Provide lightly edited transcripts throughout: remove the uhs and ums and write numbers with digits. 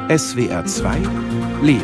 SWR 2 Leben.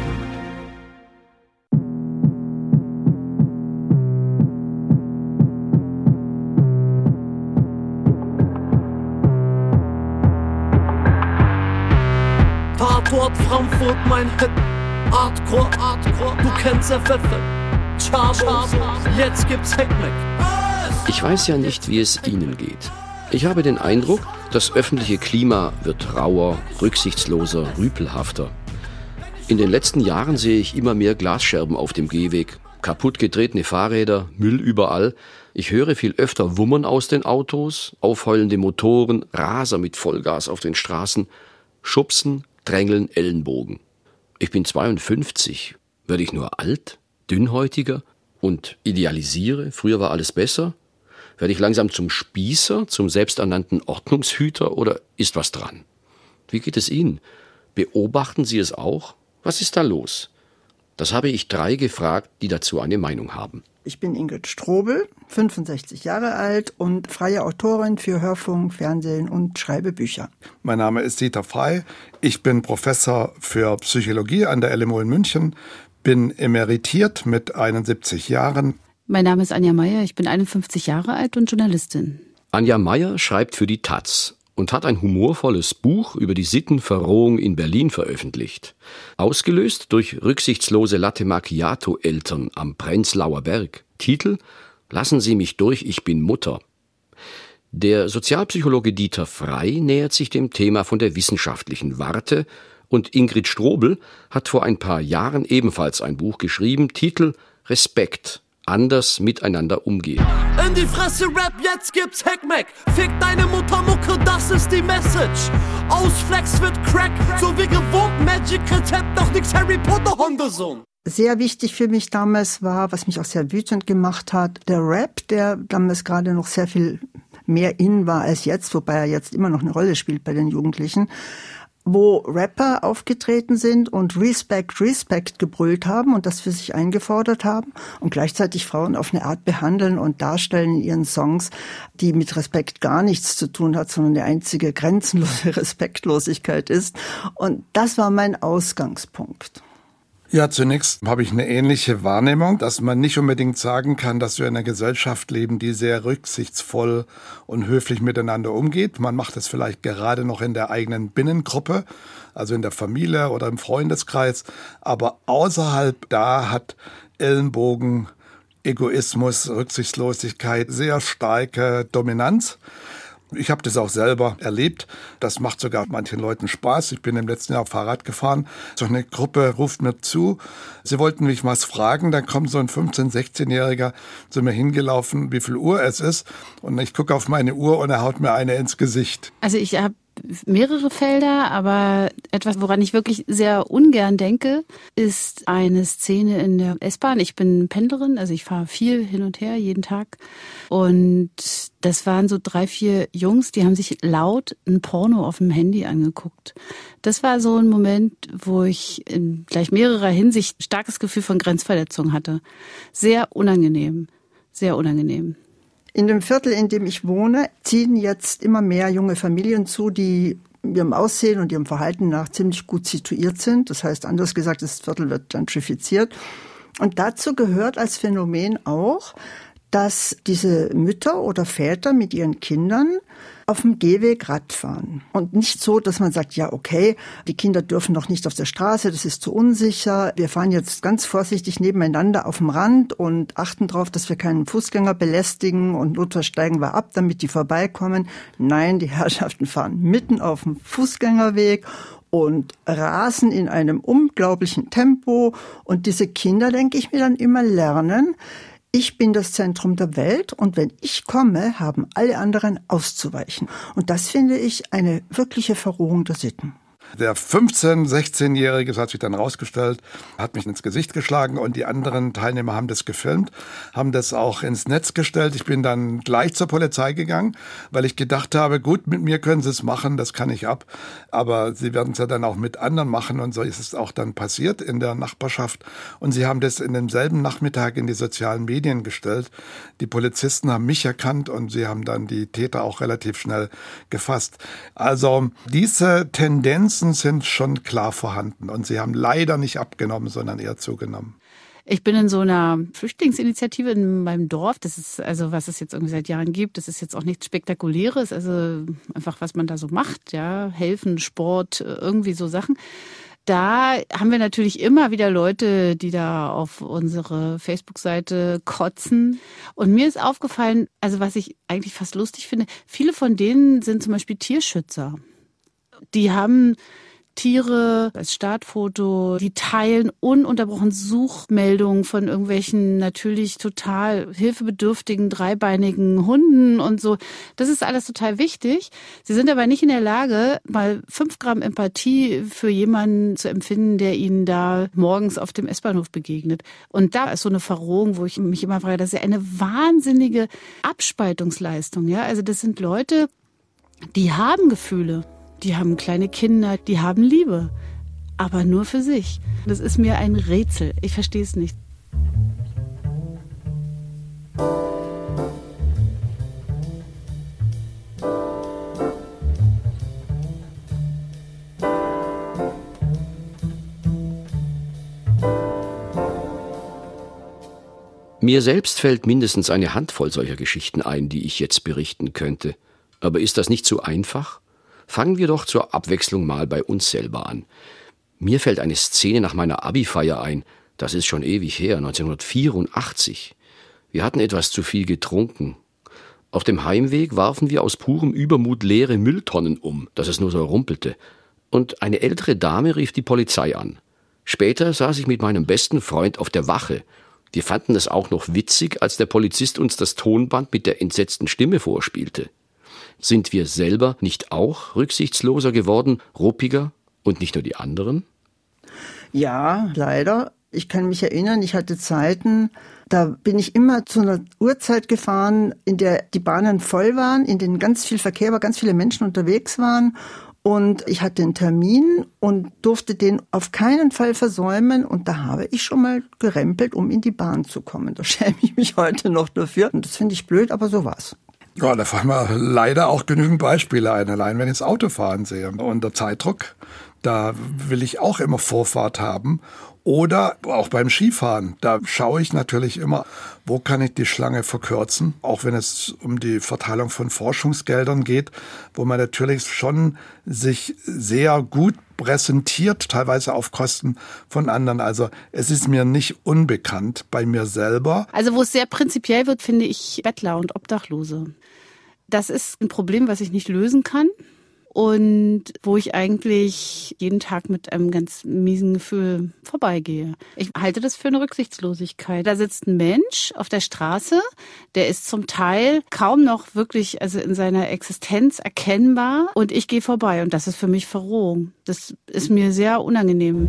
Tatort Frankfurt, mein Hit. Hardcore, du kennst FF. Charles, jetzt gibt's Heckmeck. Ich weiß ja nicht, wie es Ihnen geht. Ich habe den Eindruck, das öffentliche Klima wird rauer, rücksichtsloser, rüpelhafter. In den letzten Jahren sehe ich immer mehr Glasscherben auf dem Gehweg, kaputtgetretene Fahrräder, Müll überall. Ich höre viel öfter Wummern aus den Autos, aufheulende Motoren, Raser mit Vollgas auf den Straßen, Schubsen, Drängeln, Ellenbogen. Ich bin 52. Werde ich nur alt, dünnhäutiger und idealisiere? Früher war alles besser? Werde ich langsam zum Spießer, zum selbsternannten Ordnungshüter oder ist was dran? Wie geht es Ihnen? Beobachten Sie es auch? Was ist da los? Das habe ich 3 gefragt, die dazu eine Meinung haben. Ich bin Ingrid Strobel, 65 Jahre alt und freie Autorin für Hörfunk, Fernsehen und schreibe Bücher. Mein Name ist Dieter Frey. Ich bin Professor für Psychologie an der LMU in München, bin emeritiert mit 71 Jahren. Mein Name ist Anja Meier, ich bin 51 Jahre alt und Journalistin. Anja Meier schreibt für die taz und hat ein humorvolles Buch über die Sittenverrohung in Berlin veröffentlicht. Ausgelöst durch rücksichtslose Latte-Macchiato-Eltern am Prenzlauer Berg. Titel: Lassen Sie mich durch, ich bin Mutter. Der Sozialpsychologe Dieter Frey nähert sich dem Thema von der wissenschaftlichen Warte und Ingrid Strobel hat vor ein paar Jahren ebenfalls ein Buch geschrieben, Titel Respekt. Anders miteinander umgehen. In die Fresse Rap, jetzt gibt's Heckmeck. Fick deine Muttermucke, das ist die Message. Ausflex wird Crack, so wie gewohnt Magic-Rezept, doch nix Harry Potter-Hundesohn. Sehr wichtig für mich damals war, was mich auch sehr wütend gemacht hat, der Rap, der damals gerade noch sehr viel mehr in war als jetzt, wobei er jetzt immer noch eine Rolle spielt bei den Jugendlichen, wo Rapper aufgetreten sind und Respect gebrüllt haben und das für sich eingefordert haben und gleichzeitig Frauen auf eine Art behandeln und darstellen in ihren Songs, die mit Respekt gar nichts zu tun hat, sondern die einzige grenzenlose Respektlosigkeit ist. Und das war mein Ausgangspunkt. Ja, zunächst habe ich eine ähnliche Wahrnehmung, dass man nicht unbedingt sagen kann, dass wir in einer Gesellschaft leben, die sehr rücksichtsvoll und höflich miteinander umgeht. Man macht es vielleicht gerade noch in der eigenen Binnengruppe, also in der Familie oder im Freundeskreis. Aber außerhalb da hat Ellenbogen, Egoismus, Rücksichtslosigkeit sehr starke Dominanz. Ich habe das auch selber erlebt. Das macht sogar manchen Leuten Spaß. Ich bin im letzten Jahr Fahrrad gefahren. So eine Gruppe ruft mir zu. Sie wollten mich was fragen. Dann kommt so ein 15-, 16-Jähriger zu mir hingelaufen, wie viel Uhr es ist. Und ich gucke auf meine Uhr und er haut mir eine ins Gesicht. Also ich habe mehrere Felder, aber etwas, woran ich wirklich sehr ungern denke, ist eine Szene in der S-Bahn. Ich bin Pendlerin, also ich fahre viel hin und her, jeden Tag. Und das waren so 3, 4 Jungs, die haben sich laut ein Porno auf dem Handy angeguckt. Das war so ein Moment, wo ich in gleich mehrerer Hinsicht ein starkes Gefühl von Grenzverletzung hatte. Sehr unangenehm, sehr unangenehm. In dem Viertel, in dem ich wohne, ziehen jetzt immer mehr junge Familien zu, die ihrem Aussehen und ihrem Verhalten nach ziemlich gut situiert sind. Das heißt, anders gesagt, das Viertel wird gentrifiziert. Und dazu gehört als Phänomen auch, dass diese Mütter oder Väter mit ihren Kindern auf dem Gehweg Rad fahren. Und nicht so, dass man sagt, ja okay, die Kinder dürfen noch nicht auf der Straße, das ist zu unsicher. Wir fahren jetzt ganz vorsichtig nebeneinander auf dem Rand und achten darauf, dass wir keinen Fußgänger belästigen und notfalls steigen wir ab, damit die vorbeikommen. Nein, die Herrschaften fahren mitten auf dem Fußgängerweg und rasen in einem unglaublichen Tempo. Und diese Kinder, denke ich mir dann immer, lernen, ich bin das Zentrum der Welt und wenn ich komme, haben alle anderen auszuweichen. Und das finde ich eine wirkliche Verrohung der Sitten. Der 15-, 16-Jährige, das hat sich dann rausgestellt, hat mich ins Gesicht geschlagen und die anderen Teilnehmer haben das gefilmt, haben das auch ins Netz gestellt. Ich bin dann gleich zur Polizei gegangen, weil ich gedacht habe, gut, mit mir können sie es machen, das kann ich ab. Aber sie werden es ja dann auch mit anderen machen und so ist es auch dann passiert in der Nachbarschaft. Und sie haben das in demselben Nachmittag in die sozialen Medien gestellt. Die Polizisten haben mich erkannt und sie haben dann die Täter auch relativ schnell gefasst. Also diese Tendenz Tendenzen sind schon klar vorhanden und sie haben leider nicht abgenommen, sondern eher zugenommen. Ich bin in so einer Flüchtlingsinitiative in meinem Dorf. Das ist also, was es jetzt irgendwie seit Jahren gibt. Das ist jetzt auch nichts Spektakuläres. Also einfach, was man da so macht, ja, helfen, Sport, irgendwie so Sachen. Da haben wir natürlich immer wieder Leute, die da auf unsere Facebook-Seite kotzen. Und mir ist aufgefallen, also was ich eigentlich fast lustig finde, viele von denen sind zum Beispiel Tierschützer. Die haben Tiere als Startfoto, die teilen ununterbrochen Suchmeldungen von irgendwelchen natürlich total hilfebedürftigen, dreibeinigen Hunden und so. Das ist alles total wichtig. Sie sind aber nicht in der Lage, mal 5 Gramm Empathie für jemanden zu empfinden, der ihnen da morgens auf dem S-Bahnhof begegnet. Und da ist so eine Verrohung, wo ich mich immer frage, das ist ja eine wahnsinnige Abspaltungsleistung. Ja, also das sind Leute, die haben Gefühle. Die haben kleine Kinder, die haben Liebe, aber nur für sich. Das ist mir ein Rätsel. Ich verstehe es nicht. Mir selbst fällt mindestens eine Handvoll solcher Geschichten ein, die ich jetzt berichten könnte. Aber ist das nicht zu einfach? Fangen wir doch zur Abwechslung mal bei uns selber an. Mir fällt eine Szene nach meiner Abi-Feier ein. Das ist schon ewig her, 1984. Wir hatten etwas zu viel getrunken. Auf dem Heimweg warfen wir aus purem Übermut leere Mülltonnen um, dass es nur so rumpelte. Und eine ältere Dame rief die Polizei an. Später saß ich mit meinem besten Freund auf der Wache. Wir fanden es auch noch witzig, als der Polizist uns das Tonband mit der entsetzten Stimme vorspielte. Sind wir selber nicht auch rücksichtsloser geworden, ruppiger und nicht nur die anderen? Ja, leider. Ich kann mich erinnern, ich hatte Zeiten, da bin ich immer zu einer Uhrzeit gefahren, in der die Bahnen voll waren, in denen ganz viel Verkehr war, ganz viele Menschen unterwegs waren. Und ich hatte einen Termin und durfte den auf keinen Fall versäumen. Und da habe ich schon mal gerempelt, um in die Bahn zu kommen. Da schäme ich mich heute noch dafür. Und das finde ich blöd, aber so war's. Ja, da fallen mir leider auch genügend Beispiele ein, allein wenn ich das Autofahren sehe. Unter Zeitdruck, da will ich auch immer Vorfahrt haben. Oder auch beim Skifahren, da schaue ich natürlich immer, wo kann ich die Schlange verkürzen, auch wenn es um die Verteilung von Forschungsgeldern geht, wo man natürlich schon sich sehr gut präsentiert, teilweise auf Kosten von anderen. Also es ist mir nicht unbekannt bei mir selber. Also wo es sehr prinzipiell wird, finde ich Bettler und Obdachlose. Das ist ein Problem, was ich nicht lösen kann. Und wo ich eigentlich jeden Tag mit einem ganz miesen Gefühl vorbeigehe. Ich halte das für eine Rücksichtslosigkeit. Da sitzt ein Mensch auf der Straße, der ist zum Teil kaum noch wirklich, also in seiner Existenz erkennbar, und ich gehe vorbei und das ist für mich Verrohung. Das ist mir sehr unangenehm.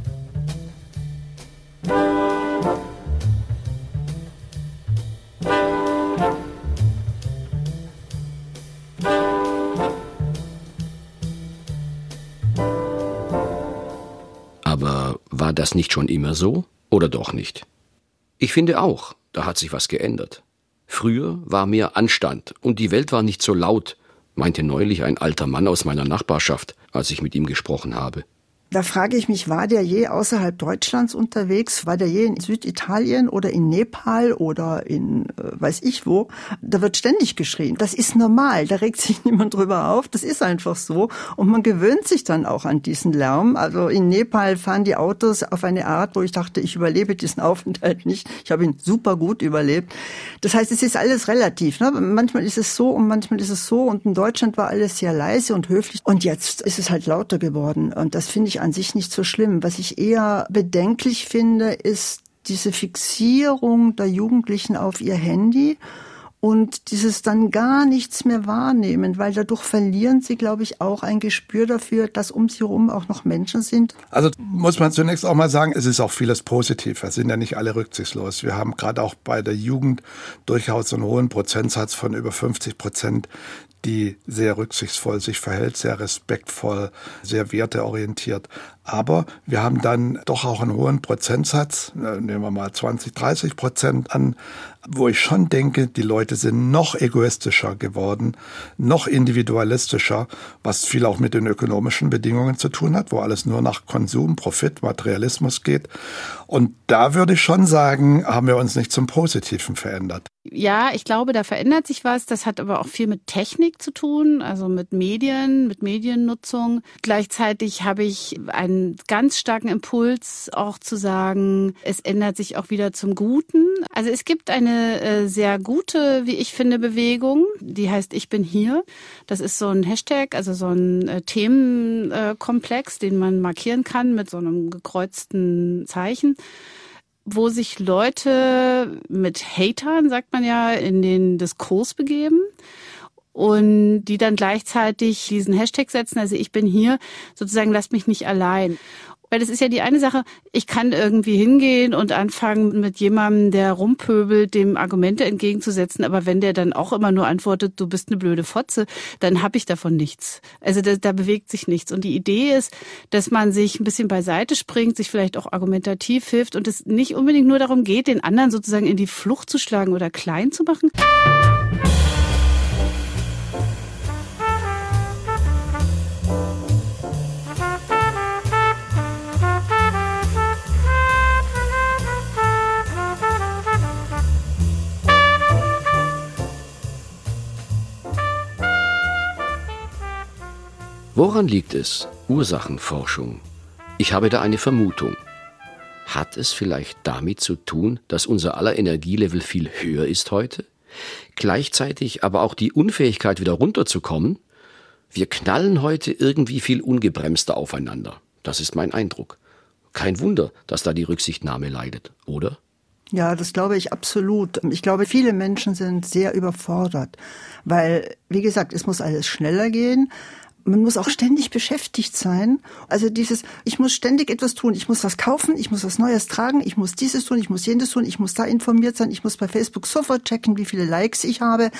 Aber war das nicht schon immer so? Oder doch nicht? Ich finde auch, da hat sich was geändert. Früher war mehr Anstand und die Welt war nicht so laut, meinte neulich ein alter Mann aus meiner Nachbarschaft, als ich mit ihm gesprochen habe. Da frage ich mich, war der je außerhalb Deutschlands unterwegs? War der je in Süditalien oder in Nepal oder in weiß ich wo? Da wird ständig geschrien. Das ist normal, da regt sich niemand drüber auf. Das ist einfach so. Und man gewöhnt sich dann auch an diesen Lärm. Also in Nepal fahren die Autos auf eine Art, wo ich dachte, ich überlebe diesen Aufenthalt nicht. Ich habe ihn super gut überlebt. Das heißt, es ist alles relativ. Ne? Manchmal ist es so und manchmal ist es so. Und in Deutschland war alles sehr leise und höflich. Und jetzt ist es halt lauter geworden. Und das finde ich an sich nicht so schlimm. Was ich eher bedenklich finde, ist diese Fixierung der Jugendlichen auf ihr Handy und dieses dann gar nichts mehr wahrnehmen, weil dadurch verlieren sie, glaube ich, auch ein Gespür dafür, dass um sie herum auch noch Menschen sind. Also muss man zunächst auch mal sagen, es ist auch vieles positiv. Wir sind ja nicht alle rücksichtslos. Wir haben gerade auch bei der Jugend durchaus einen hohen Prozentsatz von über 50%, die sehr rücksichtsvoll sich verhält, sehr respektvoll, sehr werteorientiert. Aber wir haben dann doch auch einen hohen Prozentsatz, nehmen wir mal 20-30% an wo ich schon denke, die Leute sind noch egoistischer geworden, noch individualistischer, was viel auch mit den ökonomischen Bedingungen zu tun hat, wo alles nur nach Konsum, Profit, Materialismus geht. Und da würde ich schon sagen, haben wir uns nicht zum Positiven verändert. Ja, ich glaube, da verändert sich was. Das hat aber auch viel mit Technik zu tun, also mit Medien, mit Mediennutzung. Gleichzeitig habe ich einen ganz starken Impuls, auch zu sagen, es ändert sich auch wieder zum Guten. Also es gibt eine sehr gute, wie ich finde, Bewegung, die heißt Ich bin hier. Das ist so ein Hashtag, also so ein Themenkomplex, den man markieren kann mit so einem gekreuzten Zeichen, wo sich Leute mit Hatern, sagt man ja, in den Diskurs begeben und die dann gleichzeitig diesen Hashtag setzen, also ich bin hier, sozusagen lasst mich nicht allein. Weil das ist ja die eine Sache, ich kann irgendwie hingehen und anfangen mit jemandem, der rumpöbelt, dem Argumente entgegenzusetzen, aber wenn der dann auch immer nur antwortet, du bist eine blöde Fotze, dann habe ich davon nichts. Also da bewegt sich nichts. Und die Idee ist, dass man sich ein bisschen beiseite springt, sich vielleicht auch argumentativ hilft und es nicht unbedingt nur darum geht, den anderen sozusagen in die Flucht zu schlagen oder klein zu machen. Woran liegt es? Ursachenforschung. Ich habe da eine Vermutung. Hat es vielleicht damit zu tun, dass unser aller Energielevel viel höher ist heute? Gleichzeitig aber auch die Unfähigkeit, wieder runterzukommen? Wir knallen heute irgendwie viel ungebremster aufeinander. Das ist mein Eindruck. Kein Wunder, dass da die Rücksichtnahme leidet, oder? Ja, das glaube ich absolut. Ich glaube, viele Menschen sind sehr überfordert, weil, wie gesagt, es muss alles schneller gehen. Man muss auch ständig beschäftigt sein. Also ich muss ständig etwas tun. Ich muss was kaufen, ich muss was Neues tragen, ich muss dieses tun, ich muss jenes tun, ich muss da informiert sein, ich muss bei Facebook sofort checken, wie viele Likes ich habe.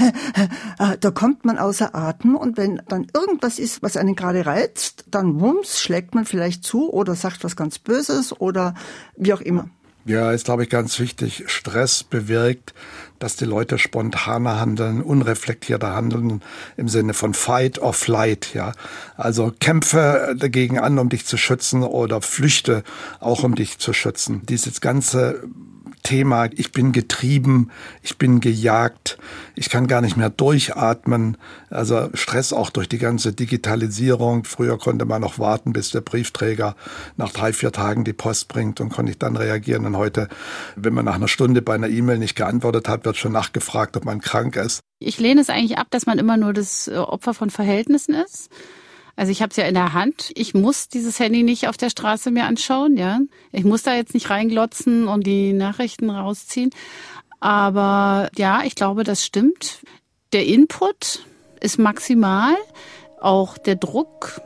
Da kommt man außer Atem und wenn dann irgendwas ist, was einen gerade reizt, dann wumms, schlägt man vielleicht zu oder sagt was ganz Böses oder wie auch immer. Ja, ist, glaube ich, ganz wichtig. Stress bewirkt, dass die Leute spontaner handeln, unreflektierter handeln im Sinne von Fight or Flight, ja. Also kämpfe dagegen an, um dich zu schützen oder flüchte auch, um dich zu schützen. Dieses ganze Thema, ich bin getrieben, ich bin gejagt, ich kann gar nicht mehr durchatmen. Also Stress auch durch die ganze Digitalisierung. Früher konnte man noch warten, bis der Briefträger nach 3-4 Tagen die Post bringt und konnte ich dann reagieren. Und heute, wenn man nach einer Stunde bei einer E-Mail nicht geantwortet hat, wird schon nachgefragt, ob man krank ist. Ich lehne es eigentlich ab, dass man immer nur das Opfer von Verhältnissen ist. Also ich habe es ja in der Hand. Ich muss dieses Handy nicht auf der Straße mir anschauen, ja. Ich muss da jetzt nicht reinglotzen und die Nachrichten rausziehen. Aber ja, ich glaube, das stimmt. Der Input ist maximal, auch der Druck.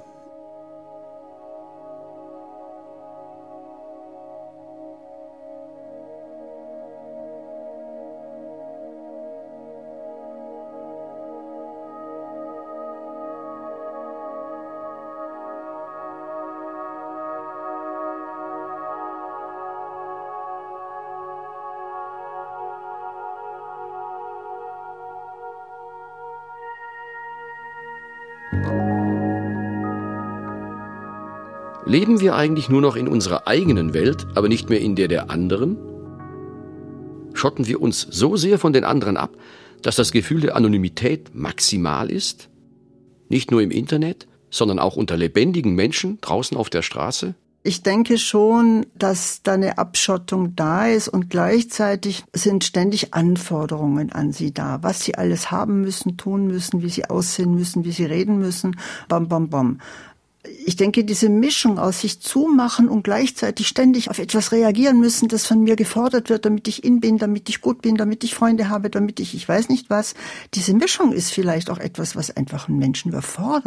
Leben wir eigentlich nur noch in unserer eigenen Welt, aber nicht mehr in der anderen? Schotten wir uns so sehr von den anderen ab, dass das Gefühl der Anonymität maximal ist? Nicht nur im Internet, sondern auch unter lebendigen Menschen draußen auf der Straße? Ich denke schon, dass da eine Abschottung da ist und gleichzeitig sind ständig Anforderungen an sie da, was sie alles haben müssen, tun müssen, wie sie aussehen müssen, wie sie reden müssen, bam, bam, bam. Ich denke, diese Mischung aus sich zumachen und gleichzeitig ständig auf etwas reagieren müssen, das von mir gefordert wird, damit ich in bin, damit ich gut bin, damit ich Freunde habe, damit ich weiß nicht was. Diese Mischung ist vielleicht auch etwas, was einfach einen Menschen überfordert.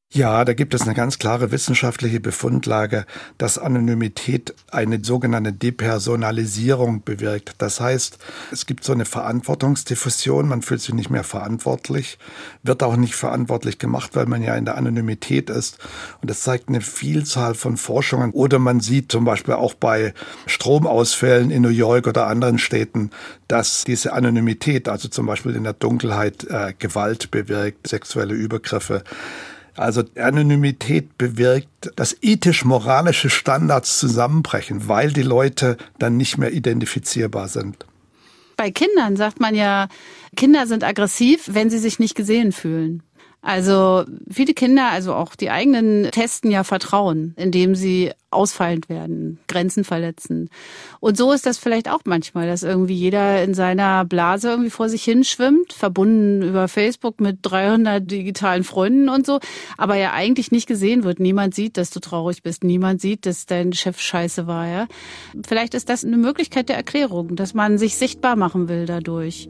Ja, da gibt es eine ganz klare wissenschaftliche Befundlage, dass Anonymität eine sogenannte Depersonalisierung bewirkt. Das heißt, es gibt so eine Verantwortungsdiffusion, man fühlt sich nicht mehr verantwortlich, wird auch nicht verantwortlich gemacht, weil man ja in der Anonymität ist. Und das zeigt eine Vielzahl von Forschungen. Oder man sieht zum Beispiel auch bei Stromausfällen in New York oder anderen Städten, dass diese Anonymität, also zum Beispiel in der Dunkelheit, Gewalt bewirkt, sexuelle Übergriffe. Also Anonymität bewirkt, dass ethisch-moralische Standards zusammenbrechen, weil die Leute dann nicht mehr identifizierbar sind. Bei Kindern sagt man ja, Kinder sind aggressiv, wenn sie sich nicht gesehen fühlen. Also viele Kinder, also auch die eigenen, testen ja Vertrauen, indem sie ausfallend werden, Grenzen verletzen. Und so ist das vielleicht auch manchmal, dass irgendwie jeder in seiner Blase irgendwie vor sich hinschwimmt, verbunden über Facebook mit 300 digitalen Freunden und so, aber ja eigentlich nicht gesehen wird. Niemand sieht, dass du traurig bist. Niemand sieht, dass dein Chef scheiße war. Ja? Vielleicht ist das eine Möglichkeit der Erklärung, dass man sich sichtbar machen will dadurch.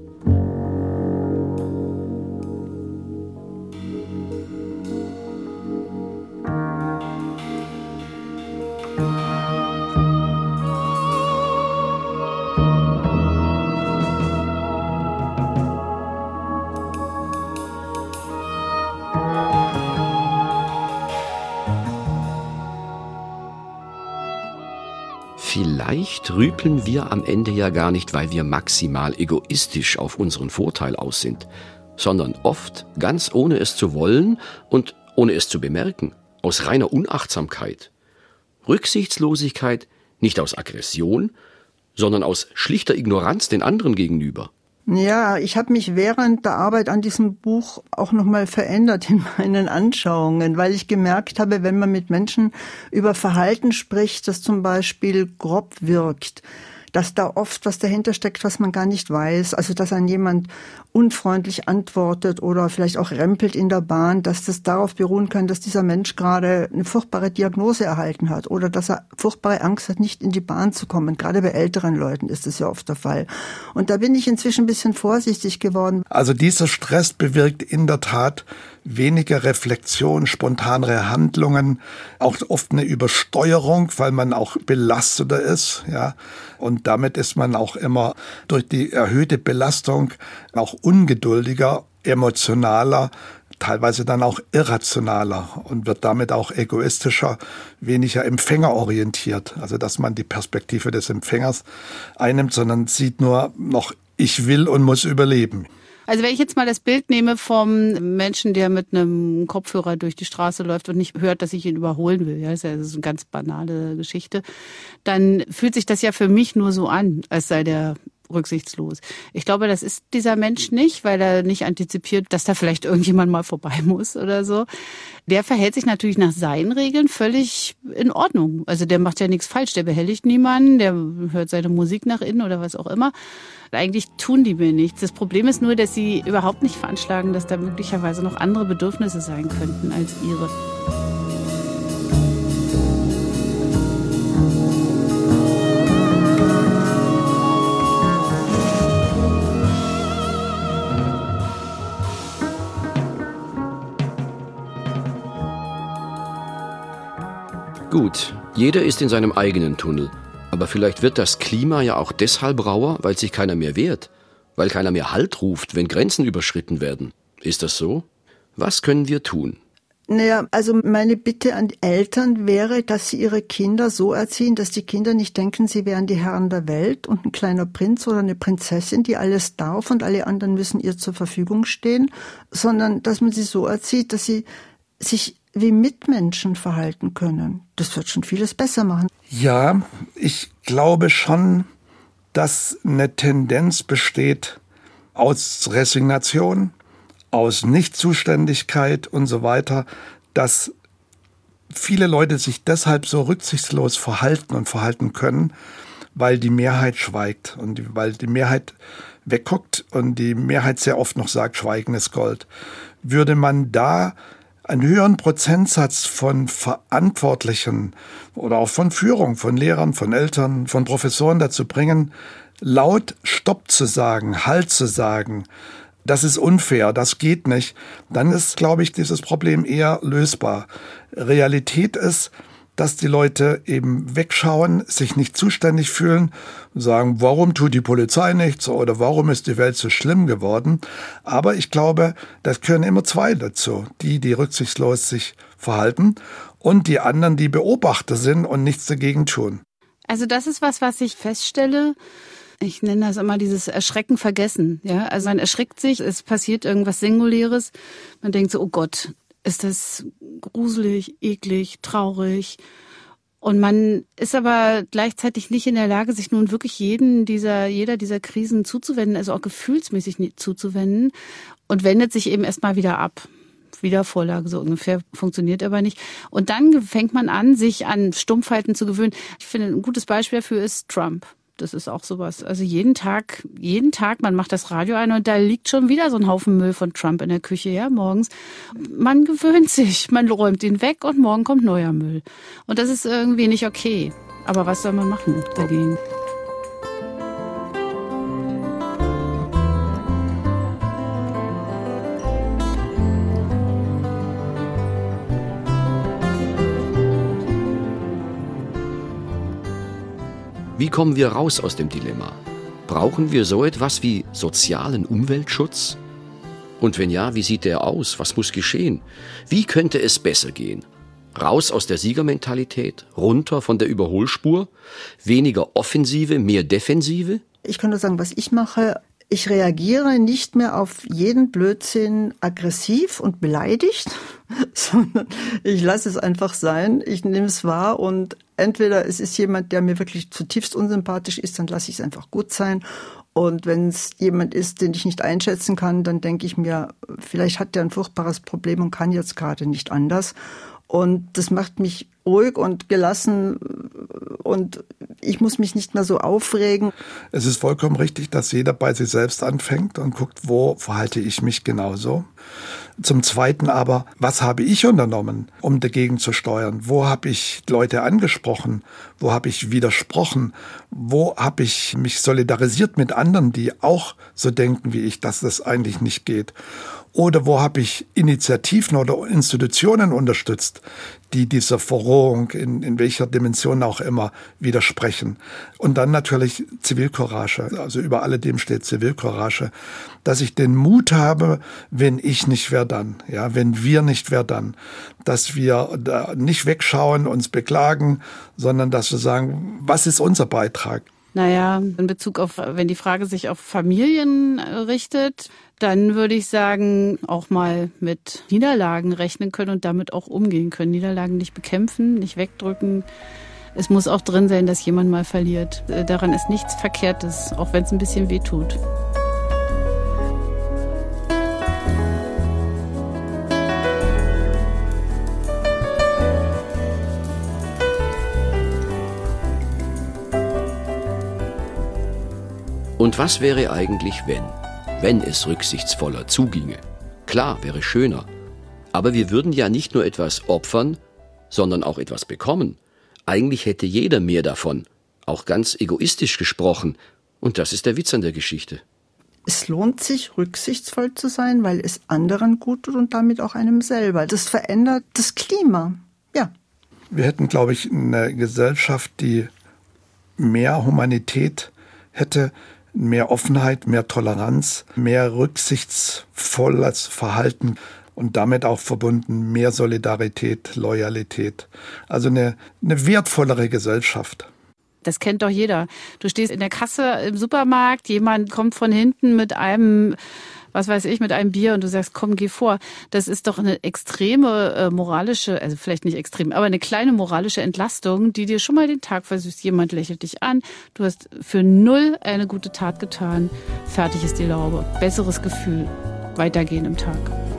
Vielleicht rüpeln wir am Ende ja gar nicht, weil wir maximal egoistisch auf unseren Vorteil aus sind, sondern oft ganz ohne es zu wollen und ohne es zu bemerken, aus reiner Unachtsamkeit. Rücksichtslosigkeit nicht aus Aggression, sondern aus schlichter Ignoranz den anderen gegenüber. Ja, ich habe mich während der Arbeit an diesem Buch auch nochmal verändert in meinen Anschauungen, weil ich gemerkt habe, wenn man mit Menschen über Verhalten spricht, das zum Beispiel grob wirkt, dass da oft was dahinter steckt, was man gar nicht weiß. Also dass ein jemand unfreundlich antwortet oder vielleicht auch rempelt in der Bahn, dass das darauf beruhen kann, dass dieser Mensch gerade eine furchtbare Diagnose erhalten hat oder dass er furchtbare Angst hat, nicht in die Bahn zu kommen. Gerade bei älteren Leuten ist das ja oft der Fall. Und da bin ich inzwischen ein bisschen vorsichtig geworden. Also dieser Stress bewirkt in der Tat weniger Reflexion, spontanere Handlungen, auch oft eine Übersteuerung, weil man auch belasteter ist, ja. Und damit ist man auch immer durch die erhöhte Belastung auch ungeduldiger, emotionaler, teilweise dann auch irrationaler und wird damit auch egoistischer, weniger empfängerorientiert. Also dass man die Perspektive des Empfängers einnimmt, sondern sieht nur noch, ich will und muss überleben. Also wenn ich jetzt mal das Bild nehme vom Menschen, der mit einem Kopfhörer durch die Straße läuft und nicht hört, dass ich ihn überholen will, ja, das ist eine ganz banale Geschichte, dann fühlt sich das ja für mich nur so an, als sei der rücksichtslos. Ich glaube, das ist dieser Mensch nicht, weil er nicht antizipiert, dass da vielleicht irgendjemand mal vorbei muss oder so. Der verhält sich natürlich nach seinen Regeln völlig in Ordnung. Also der macht ja nichts falsch, der behelligt niemanden, der hört seine Musik nach innen oder was auch immer. Eigentlich tun die mir nichts. Das Problem ist nur, dass sie überhaupt nicht veranschlagen, dass da möglicherweise noch andere Bedürfnisse sein könnten als ihre. Gut, jeder ist in seinem eigenen Tunnel. Aber vielleicht wird das Klima ja auch deshalb rauer, weil sich keiner mehr wehrt. Weil keiner mehr Halt ruft, wenn Grenzen überschritten werden. Ist das so? Was können wir tun? Naja, also meine Bitte an die Eltern wäre, dass sie ihre Kinder so erziehen, dass die Kinder nicht denken, sie wären die Herren der Welt und ein kleiner Prinz oder eine Prinzessin, die alles darf und alle anderen müssen ihr zur Verfügung stehen, sondern dass man sie so erzieht, dass sie sich wie Mitmenschen verhalten können. Das wird schon vieles besser machen. Ja, ich glaube schon, dass eine Tendenz besteht aus Resignation, aus Nichtzuständigkeit und so weiter, dass viele Leute sich deshalb so rücksichtslos verhalten und verhalten können, weil die Mehrheit schweigt und weil die Mehrheit wegguckt und die Mehrheit sehr oft noch sagt, Schweigen ist Gold. Würde man da einen höheren Prozentsatz von Verantwortlichen oder auch von Führung, von Lehrern, von Eltern, von Professoren dazu bringen, laut Stopp zu sagen, Halt zu sagen, das ist unfair, das geht nicht, dann ist, glaube ich, dieses Problem eher lösbar. Realität ist, dass die Leute eben wegschauen, sich nicht zuständig fühlen und sagen, warum tut die Polizei nichts oder warum ist die Welt so schlimm geworden. Aber ich glaube, das gehören immer zwei dazu, die rücksichtslos sich verhalten und die anderen, die Beobachter sind und nichts dagegen tun. Also das ist was ich feststelle. Ich nenne das immer dieses Erschrecken vergessen. Ja, also man erschrickt sich, es passiert irgendwas Singuläres. Man denkt so, oh Gott, ist das gruselig, eklig, traurig. Und man ist aber gleichzeitig nicht in der Lage, sich nun wirklich jeder dieser Krisen zuzuwenden, also auch gefühlsmäßig zuzuwenden und wendet sich eben erstmal wieder ab. Wiedervorlage, so ungefähr, funktioniert aber nicht. Und dann fängt man an, sich an Stumpfheiten zu gewöhnen. Ich finde, ein gutes Beispiel dafür ist Trump. Das ist auch sowas. Also jeden Tag, man macht das Radio ein und da liegt schon wieder so ein Haufen Müll von Trump in der Küche, ja, morgens. Man gewöhnt sich, man räumt ihn weg und morgen kommt neuer Müll. Und das ist irgendwie nicht okay. Aber was soll man machen dagegen? Wie kommen wir raus aus dem Dilemma? Brauchen wir so etwas wie sozialen Umweltschutz? Und wenn ja, wie sieht der aus? Was muss geschehen? Wie könnte es besser gehen? Raus aus der Siegermentalität, runter von der Überholspur, weniger Offensive, mehr Defensive? Ich kann nur sagen, was ich mache. Ich reagiere nicht mehr auf jeden Blödsinn aggressiv und beleidigt, sondern ich lasse es einfach sein. Ich nehme es wahr und entweder es ist jemand, der mir wirklich zutiefst unsympathisch ist, dann lasse ich es einfach gut sein. Und wenn es jemand ist, den ich nicht einschätzen kann, dann denke ich mir, vielleicht hat der ein furchtbares Problem und kann jetzt gerade nicht anders. Und das macht mich ruhig und gelassen und ich muss mich nicht mehr so aufregen. Es ist vollkommen richtig, dass jeder bei sich selbst anfängt und guckt, wo verhalte ich mich genauso. Zum Zweiten aber, was habe ich unternommen, um dagegen zu steuern? Wo habe ich Leute angesprochen? Wo habe ich widersprochen? Wo habe ich mich solidarisiert mit anderen, die auch so denken wie ich, dass das eigentlich nicht geht? Oder wo habe ich Initiativen oder Institutionen unterstützt, die dieser Verrohung in welcher Dimension auch immer widersprechen? Und dann natürlich Zivilcourage. Also über alledem steht Zivilcourage. Dass ich den Mut habe, wenn ich nicht, wer dann? Ja, wenn wir nicht, wer dann? Dass wir da nicht wegschauen, uns beklagen, sondern dass wir sagen, was ist unser Beitrag? Naja, in Bezug auf, wenn die Frage sich auf Familien richtet, dann würde ich sagen, auch mal mit Niederlagen rechnen können und damit auch umgehen können. Niederlagen nicht bekämpfen, nicht wegdrücken. Es muss auch drin sein, dass jemand mal verliert. Daran ist nichts Verkehrtes, auch wenn es ein bisschen weh tut. Und was wäre eigentlich, wenn es rücksichtsvoller zuginge? Klar, wäre schöner. Aber wir würden ja nicht nur etwas opfern, sondern auch etwas bekommen. Eigentlich hätte jeder mehr davon, auch ganz egoistisch gesprochen. Und das ist der Witz an der Geschichte. Es lohnt sich, rücksichtsvoll zu sein, weil es anderen gut tut und damit auch einem selber. Das verändert das Klima, ja. Wir hätten, glaube ich, eine Gesellschaft, die mehr Humanität hätte, mehr Offenheit, mehr Toleranz, mehr rücksichtsvolles Verhalten und damit auch verbunden mehr Solidarität, Loyalität. Also eine wertvollere Gesellschaft. Das kennt doch jeder. Du stehst in der Kasse im Supermarkt, jemand kommt von hinten mit einem, was weiß ich, mit einem Bier und du sagst, komm, geh vor. Das ist doch eine extreme moralische, also vielleicht nicht extrem, aber eine kleine moralische Entlastung, die dir schon mal den Tag versüßt. Jemand lächelt dich an, du hast für 0 eine gute Tat getan, fertig ist die Laube. Besseres Gefühl, weitergehen im Tag.